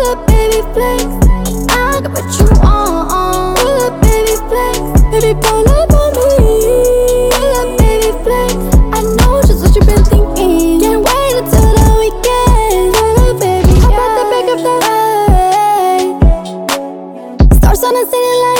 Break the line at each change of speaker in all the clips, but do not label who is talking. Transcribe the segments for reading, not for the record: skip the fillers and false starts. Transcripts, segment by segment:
Pull up, baby, flex. I got what you want. Pull up, baby, flex. Baby, pull up on me. Pull up, baby, flex. I know just what you've been thinking. Can't wait until the weekend. Pull up, baby, yeah. I'm about to pick up the hey. Stars on the ceiling like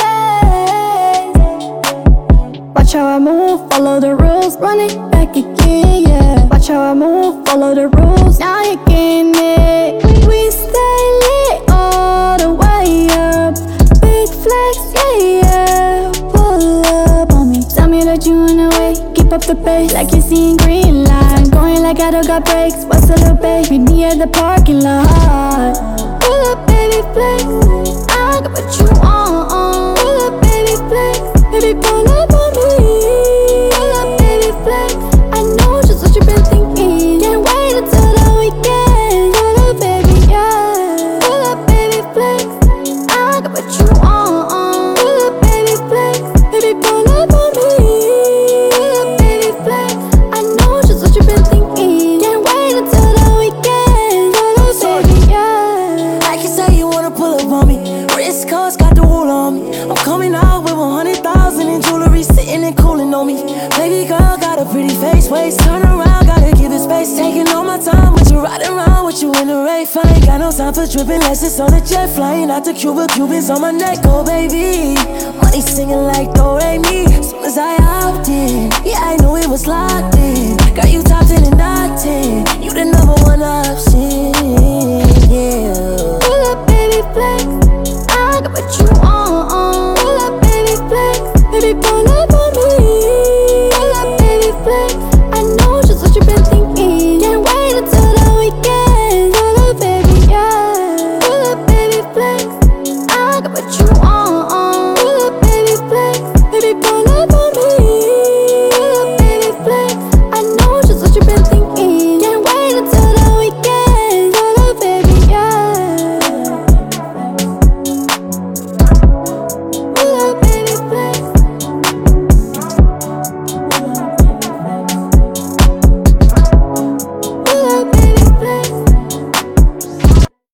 hey. Watch how I move, follow the rules. Run it back again, yeah. Watch how I move, follow the rules. Now you getting it. We stay lit all the way up. Big flex, yeah, yeah. Pull up on me. Tell me that you on the way. Keep up the pace like you're seeing green light. Going like I don't got brakes. What's a little babe? Meet me at the parking lot. Pull up, baby, flex. I got what you want. Pull up, baby, flex. Baby, pull up on me. Pull up, baby, flex. I know just what you've been thinking. Can't wait until the weekend. Pull up, baby, yeah. Pull up, baby, flex. I got what you want. Pull up, baby, flex. Baby, pull up on me. Pull up, baby, flex. I know just what you've been thinking. Can't wait until the weekend. Pull up, baby, yeah.
Like you say, you wanna pull up on me. Wrist cards got the wool on me. I'm coming out with 100,000 in jewelry, sitting and cooling on me. Baby girl got a pretty face, waist turn around, gotta give it space. Taking all my time with you, riding around with you in the rave. I ain't got no time for tripping, unless it's on a jet, flying out to Cuba, Cubans on my neck, oh baby. Money singing like do re mi. Soon as I hopped in, yeah I knew it was locked in. Got you top 10 and not 10, you the number one option.